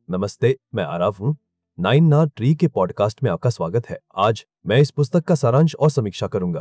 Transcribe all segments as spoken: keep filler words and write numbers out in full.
नमस्ते, मैं आरव हूँ। नाइन ना ट्री के पॉडकास्ट में आपका स्वागत है। आज मैं इस पुस्तक का सारांश और समीक्षा करूंगा।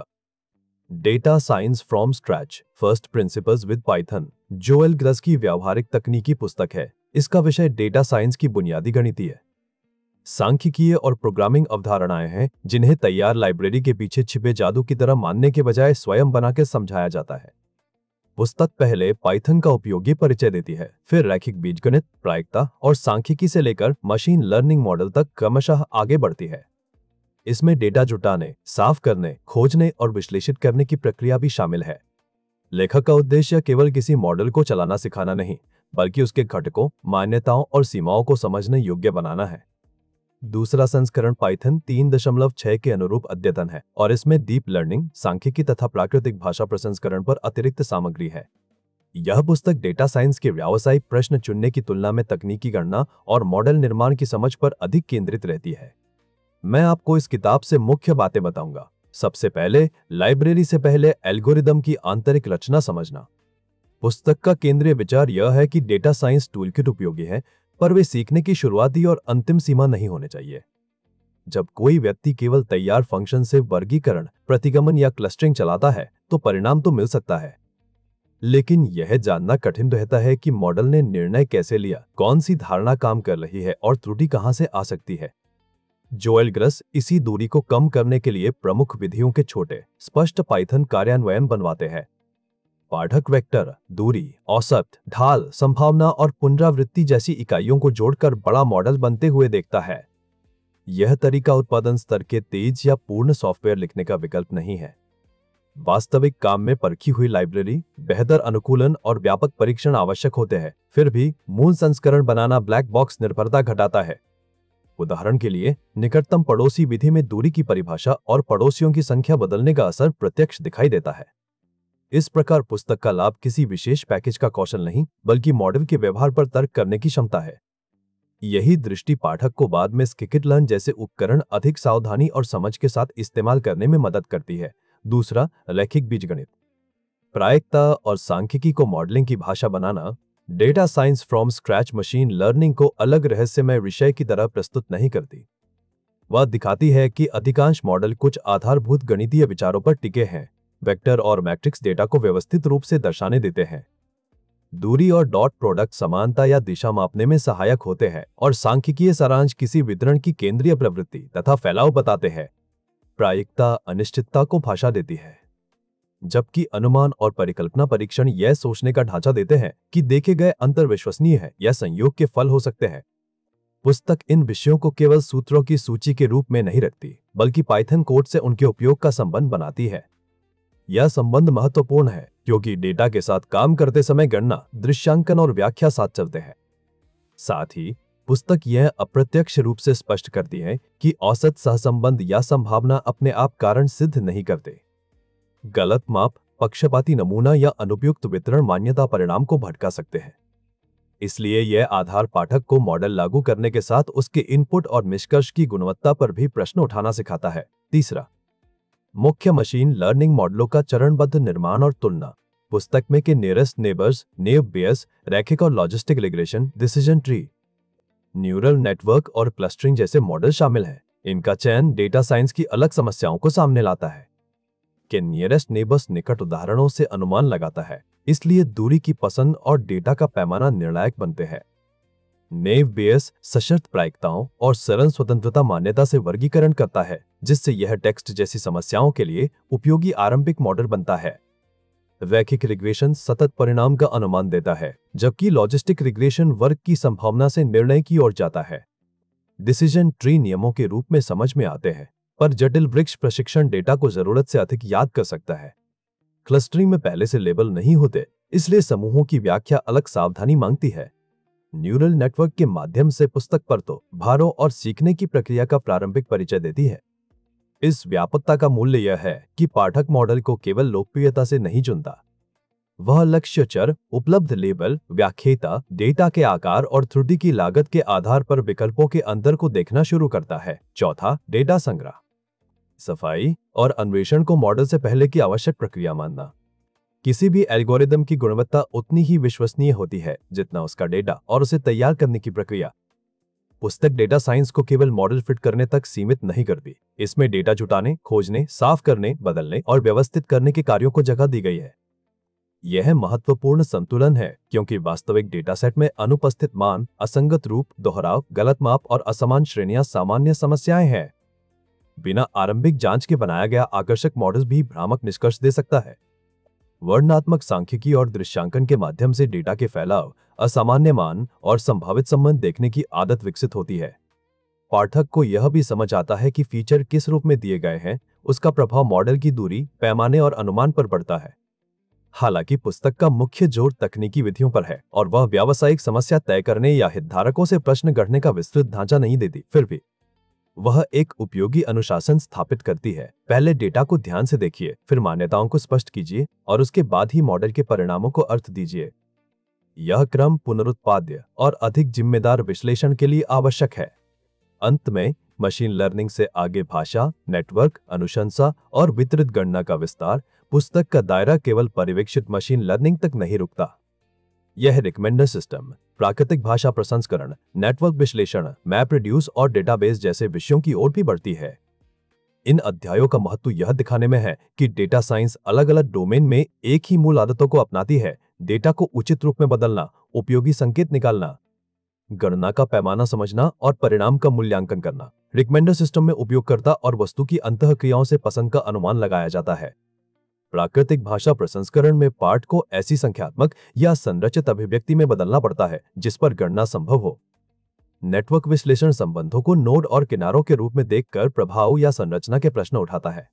Data science from scratch, first principles with Python, Joel Grus की व्यावहारिक तकनीकी पुस्तक है। इसका विषय डेटा साइंस की बुनियादी गणितीय है, सांख्यिकीय और प्रोग्रामिंग अवधारणाएं हैं जिन्हें तैयार लाइब्रेरी के पीछे छिपे जादू की तरह मानने के बजाय स्वयं बनाकर समझाया जाता है। पुस्तक पहले पाइथन का उपयोगी परिचय देती है, फिर रैखिक बीजगणित, प्रायिकता और सांख्यिकी से लेकर मशीन लर्निंग मॉडल तक क्रमशः आगे बढ़ती है। इसमें डेटा जुटाने, साफ करने, खोजने और विश्लेषित करने की प्रक्रिया भी शामिल है। लेखक का उद्देश्य केवल किसी मॉडल को चलाना सिखाना नहीं, बल्कि उसके घटकों, मान्यताओं और सीमाओं को समझने योग्य बनाना है। दूसरा संस्करण पाइथन तीन दशमलव छह के अनुरूप अद्यतन है और इसमें डीप लर्निंग, सांख्यिकी तथा प्राकृतिक भाषा प्रसंस्करण पर अतिरिक्त सामग्री है। यह पुस्तक डेटा साइंस के व्यावसायिक प्रश्न चुनने की तुलना में तकनीकी गणना और मॉडल निर्माण की समझ पर अधिक केंद्रित रहती है। मैं आपको इस किताब से मुख्य बातें बताऊंगा। सबसे पहले, लाइब्रेरी से पहले एल्गोरिदम की आंतरिक रचना समझना। पुस्तक का केंद्रीय विचार यह है कि डेटा साइंस टूलकिट उपयोगी है, पर वे सीखने की शुरुआती और अंतिम सीमा नहीं होने चाहिए। जब कोई व्यक्ति केवल तैयार फंक्शन से वर्गीकरण, प्रतिगमन या क्लस्टरिंग चलाता है तो परिणाम तो मिल सकता है, लेकिन यह जानना कठिन रहता है कि मॉडल ने निर्णय कैसे लिया, कौन सी धारणा काम कर रही है और त्रुटि कहां से आ सकती है। जोएल ग्रस इसी दूरी को कम करने के लिए प्रमुख विधियों के छोटे, स्पष्ट पाइथन कार्यान्वयन बनवाते हैं। पाठक वेक्टर, दूरी, औसत, ढाल, संभावना और पुनरावृत्ति जैसी इकाइयों को जोड़कर बड़ा मॉडल बनते हुए देखता है। यह तरीका उत्पादन स्तर के तेज या पूर्ण सॉफ्टवेयर लिखने का विकल्प नहीं है। वास्तविक काम में परखी हुई लाइब्रेरी, बेहतर अनुकूलन और व्यापक परीक्षण आवश्यक होते हैं। फिर भी मूल संस्करण बनाना ब्लैक बॉक्स निर्भरता घटाता है। उदाहरण के लिए, निकटतम पड़ोसी विधि में दूरी की परिभाषा और पड़ोसियों की संख्या बदलने का असर प्रत्यक्ष दिखाई देता है। इस प्रकार पुस्तक का लाभ किसी विशेष पैकेज का कौशल नहीं, बल्कि मॉडल के व्यवहार पर तर्क करने की क्षमता है। यही दृष्टि पाठक को बाद में स्किट-लर्न जैसे उपकरण अधिक सावधानी और समझ के साथ इस्तेमाल करने में मदद करती है। दूसरा, रैखिक बीजगणित, प्रायिकता और सांख्यिकी को मॉडलिंग की भाषा बनाना। Data science from scratch machine learning को अलग रहस्यमय विषय की तरह प्रस्तुत नहीं करती। वह दिखाती है कि अधिकांश मॉडल कुछ आधारभूत गणितीय विचारों पर टिके हैं। वेक्टर और मैट्रिक्स डेटा को व्यवस्थित रूप से दर्शाने देते हैं। दूरी और डॉट प्रोडक्ट समानता या दिशा मापने में सहायक होते हैं और सांख्यिकीय सारांश किसी वितरण की केंद्रीय प्रवृत्ति तथा फैलाव बताते हैं। प्रायिकता अनिश्चितता को भाषा देती है, जबकि अनुमान और परिकल्पना परीक्षण यह सोचने का ढांचा देते हैं कि देखे गए अंतर विश्वसनीय है या संयोग के फल हो सकते हैं। पुस्तक इन विषयों को केवल सूत्रों की सूची के रूप में नहीं रखती, बल्कि पाइथन कोड से उनके उपयोग का संबंध बनाती है। यह संबंध महत्वपूर्ण है क्योंकि डेटा के साथ काम करते समय गणना, दृश्यांकन और व्याख्या साथ चलते हैं। साथ ही पुस्तक यह अप्रत्यक्ष रूप से स्पष्ट करती है कि औसत सहसंबंध या संभावना अपने आप कारण सिद्ध नहीं करते। गलत माप, पक्षपाती नमूना या अनुपयुक्त वितरण मान्यता परिणाम को भटका सकते हैं। इसलिए यह आधार पाठक को मॉडल लागू करने के साथ उसके इनपुट और निष्कर्ष की गुणवत्ता पर भी प्रश्न उठाना सिखाता है। तीसरा, मुख्य मशीन लर्निंग मॉडलों का चरणबद्ध निर्माण और तुलना। पुस्तक में के नियरेस्ट नेबर्स, नेव बेयस, रैखिक और logistic regression, decision tree, neural network और क्लस्टरिंग जैसे मॉडल शामिल हैं। इनका चयन डेटा साइंस की अलग समस्याओं को सामने लाता है। के नियरेस्ट नेबर्स निकट उदाहरणों से अनुमान लगाता है, इसलिए दूरी की पसंद और डेटा का पैमाना निर्णायक बनते हैं। नेव बेयस सशर्त प्रायिकताओं और सरल स्वतंत्रता मान्यता से वर्गीकरण करता है, जिससे यह टेक्स्ट जैसी समस्याओं के लिए उपयोगी आरंभिक मॉडल बनता है। रैखिक रिग्रेशन सतत परिणाम का अनुमान देता है, जबकि लॉजिस्टिक रिग्रेशन वर्ग की संभावना से निर्णय की ओर जाता है। डिसीजन ट्री नियमों के रूप में समझ में आते हैं, पर जटिल वृक्ष प्रशिक्षण डेटा को जरूरत से अधिक याद कर सकता है। क्लस्टरिंग में पहले से लेबल नहीं होते, इसलिए समूहों की व्याख्या अलग सावधानी मांगती है। न्यूरल नेटवर्क के माध्यम से पुस्तक परतों, भारों और सीखने की प्रक्रिया का प्रारंभिक परिचय देती है। इस व्यापकता का मूल्य यह है कि पाठक मॉडल को केवल लोकप्रियता से नहीं चुनता, वह लक्ष्य चर, उपलब्ध लेबल, व्याख्यता, डेटा के आकार और त्रुटि की लागत के आधार पर विकल्पों के अंतर को देखना शुरू करता है। चौथा, डेटा संग्रह, सफाई और अन्वेषण को मॉडल से पहले की आवश्यक प्रक्रिया मानना। किसी भी एल्गोरिदम की गुणवत्ता उतनी ही विश्वसनीय होती है जितना उसका डेटा और उसे तैयार करने की प्रक्रिया। पुस्तक डेटा साइंस को केवल मॉडल फिट करने तक सीमित नहीं करती। इसमें डेटा जुटाने, खोजने, साफ करने, बदलने और व्यवस्थित करने के कार्यों को जगह दी गई है। यह महत्वपूर्ण संतुलन है क्योंकि वास्तविक डेटा सेट में अनुपस्थित मान, असंगत रूप, दोहराव, गलत माप और असमान श्रेणियां सामान्य समस्याएं हैं। बिना आरंभिक जांच के बनाया गया आकर्षक मॉडल भी भ्रामक निष्कर्ष दे सकता है। वर्णनात्मक सांख्यिकी और दृश्यांकन के माध्यम से डेटा के फैलाव, असामान्य मान और संभावित संबंध देखने की आदत विकसित होती है। पाठक को यह भी समझ आता है कि फीचर किस रूप में दिए गए हैं, उसका प्रभाव मॉडल की दूरी, पैमाने और अनुमान पर पड़ता है। हालांकि पुस्तक का मुख्य जोर तकनीकी विधियों पर है और वह व्यावसायिक समस्या तय करने या हितधारकों से प्रश्न गढ़ने का विस्तृत ढांचा नहीं देती, फिर भी वह एक उपयोगी अनुशासन स्थापित करती है। पहले डेटा को ध्यान से देखिए, फिर मान्यताओं को स्पष्ट कीजिए और उसके बाद ही मॉडल के परिणामों को अर्थ दीजिए। यह क्रम पुनरुत्पाद्य और अधिक जिम्मेदार विश्लेषण के लिए आवश्यक है। अंत में मशीन लर्निंग से आगे भाषा, नेटवर्क, अनुशंसा और वितरित गणना का विस्तार। पुस्तक का दायरा केवल पर्यवेक्षित मशीन लर्निंग तक नहीं रुकता। यह रिकमेंडर सिस्टम, प्राकृतिक भाषा प्रसंस्करण, नेटवर्क विश्लेषण, मैप रिड्यूस और डेटाबेस जैसे विषयों की ओर भी बढ़ती है। इन अध्यायों का महत्व यह दिखाने में है कि डेटा साइंस अलग अलग डोमेन में एक ही मूल आदतों को अपनाती है: डेटा को उचित रूप में बदलना, उपयोगी संकेत निकालना, गणना का पैमाना समझना और परिणाम का मूल्यांकन करना। रिकमेंडर सिस्टम में उपयोगकर्ता और वस्तु की अंतःक्रियाओं से पसंद का अनुमान लगाया जाता है। प्राकृतिक भाषा प्रसंस्करण में पाठ को ऐसी संख्यात्मक या संरचित अभिव्यक्ति में बदलना पड़ता है जिस पर गणना संभव हो। नेटवर्क विश्लेषण संबंधों को नोड और किनारों के रूप में देखकर प्रभाव या संरचना के प्रश्न उठाता है।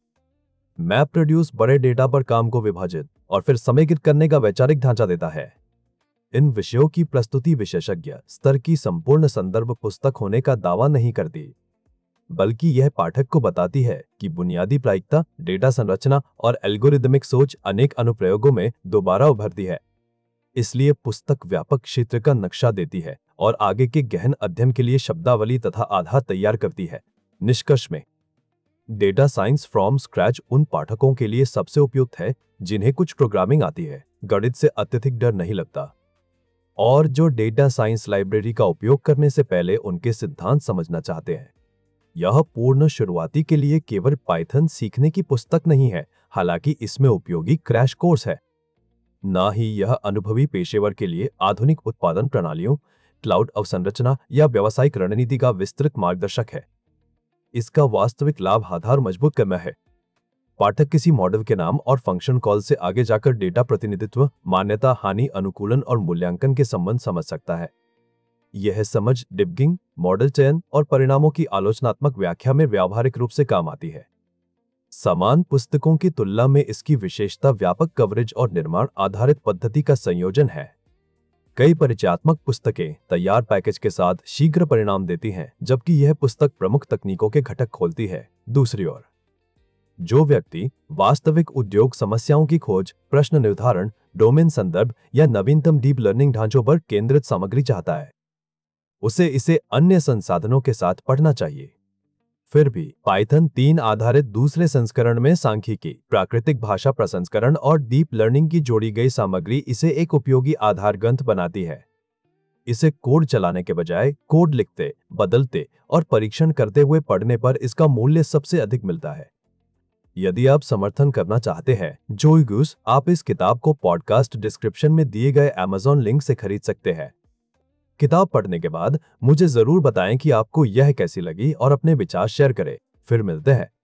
मैप रिड्यूस बड़े डेटा पर काम को विभाजित और फिर समेकित करने का वैचारिक ढांचा देता है। इन विषयों की प्रस्तुति विशेषज्ञ स्तर की संपूर्ण संदर्भ पुस्तक होने का दावा नहीं करती, बल्कि यह पाठक को बताती है कि बुनियादी प्रायिकता, डेटा संरचना और एल्गोरिदमिक सोच अनेक अनुप्रयोगों में दोबारा उभरती है। इसलिए पुस्तक व्यापक क्षेत्र का नक्शा देती है और आगे के गहन अध्ययन के लिए शब्दावली तथा आधार तैयार करती है। निष्कर्ष में, डेटा साइंस फ्रॉम स्क्रैच उन पाठकों के लिए सबसे उपयुक्त है जिन्हें कुछ प्रोग्रामिंग आती है, गणित से अत्यधिक डर नहीं लगता और जो डेटा साइंस लाइब्रेरी का उपयोग करने से पहले उनके सिद्धांत समझना चाहते हैं। यह पूर्ण शुरुआती के लिए केवल पाइथन सीखने की पुस्तक नहीं है, हालांकि इसमें उपयोगी क्रैश कोर्स है। ना ही यह अनुभवी पेशेवर के लिए आधुनिक उत्पादन प्रणालियों, क्लाउड अवसंरचना या व्यावसायिक रणनीति का विस्तृत मार्गदर्शक है। इसका वास्तविक लाभ आधार मजबूत करना है। पाठक किसी मॉडल के नाम और फंक्शन कॉल से आगे जाकर डेटा प्रतिनिधित्व, मान्यता, हानि, अनुकूलन और मूल्यांकन के संबंध समझ सकता है। यह समझ डिबगिंग, मॉडल चयन और परिणामों की आलोचनात्मक व्याख्या में व्यावहारिक रूप से काम आती है। समान पुस्तकों की तुलना में इसकी विशेषता व्यापक कवरेज और निर्माण आधारित पद्धति का संयोजन है। कई परिचयात्मक पुस्तकें तैयार पैकेज के साथ शीघ्र परिणाम देती हैं, जबकि यह पुस्तक प्रमुख तकनीकों के घटक खोलती है। दूसरी ओर, जो व्यक्ति वास्तविक उद्योग समस्याओं की खोज, प्रश्न निर्धारण, डोमेन संदर्भ या नवीनतम डीप लर्निंग ढांचों पर केंद्रित सामग्री चाहता है, उसे इसे अन्य संसाधनों के साथ पढ़ना चाहिए। फिर भी पाइथन तीन आधारित दूसरे संस्करण में सांख्यिकी, प्राकृतिक भाषा प्रसंस्करण और डीप लर्निंग की जोड़ी गई सामग्री इसे एक उपयोगी आधार ग्रंथ बनाती है। इसे कोड चलाने के बजाय कोड लिखते, बदलते और परीक्षण करते हुए पढ़ने पर इसका मूल्य सबसे अधिक मिलता है। यदि आप समर्थन करना चाहते हैं जोई गूस, आप इस किताब को पॉडकास्ट डिस्क्रिप्शन में दिए गए अमेज़न लिंक से खरीद सकते हैं। किताब पढ़ने के बाद मुझे जरूर बताएं कि आपको यह कैसी लगी और अपने विचार शेयर करें। फिर मिलते हैं।